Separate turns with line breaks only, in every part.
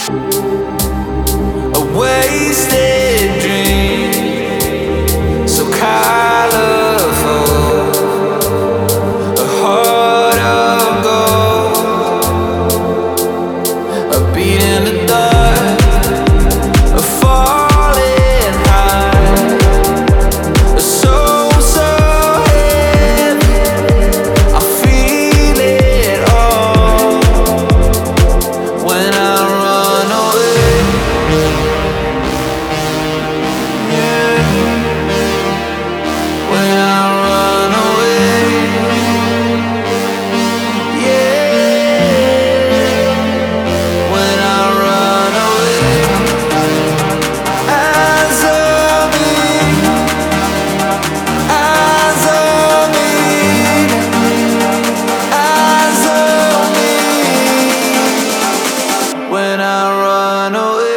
A wasted dream, so colorful. A heart of gold, a beat in the dark, a falling high, a soul so heavy. I feel it all when I run away. Yeah, when I run away. Yeah, when I run away. Eyes on me, eyes on me, eyes on me. When I run away.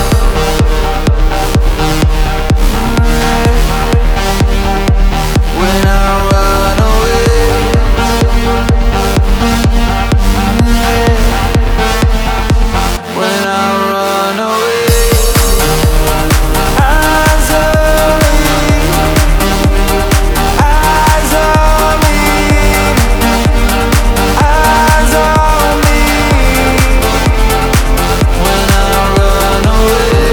When I run away. When I run away. Eyes on me, eyes on me, eyes on me. When I run away.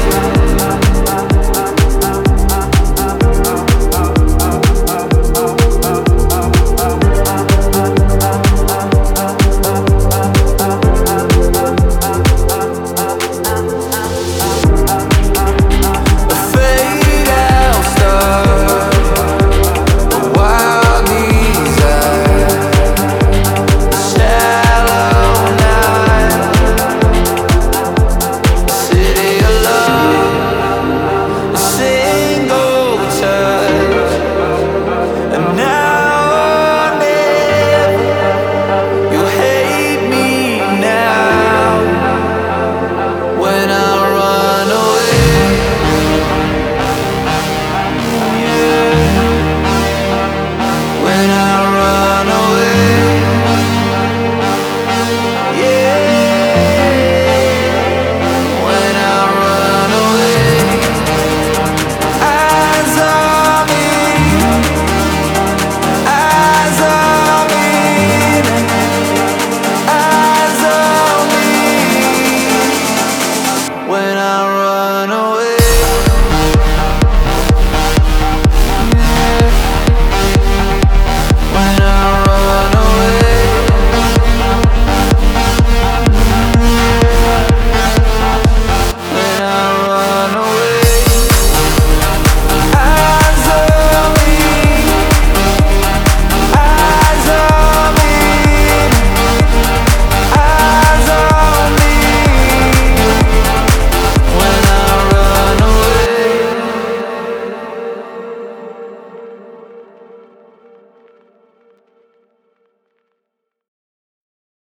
A fade out star, a wild desire, a shallow night, a city of love, a single touch, and now or never. You hate me now when I run away. Yeah, when I run away. Yeah.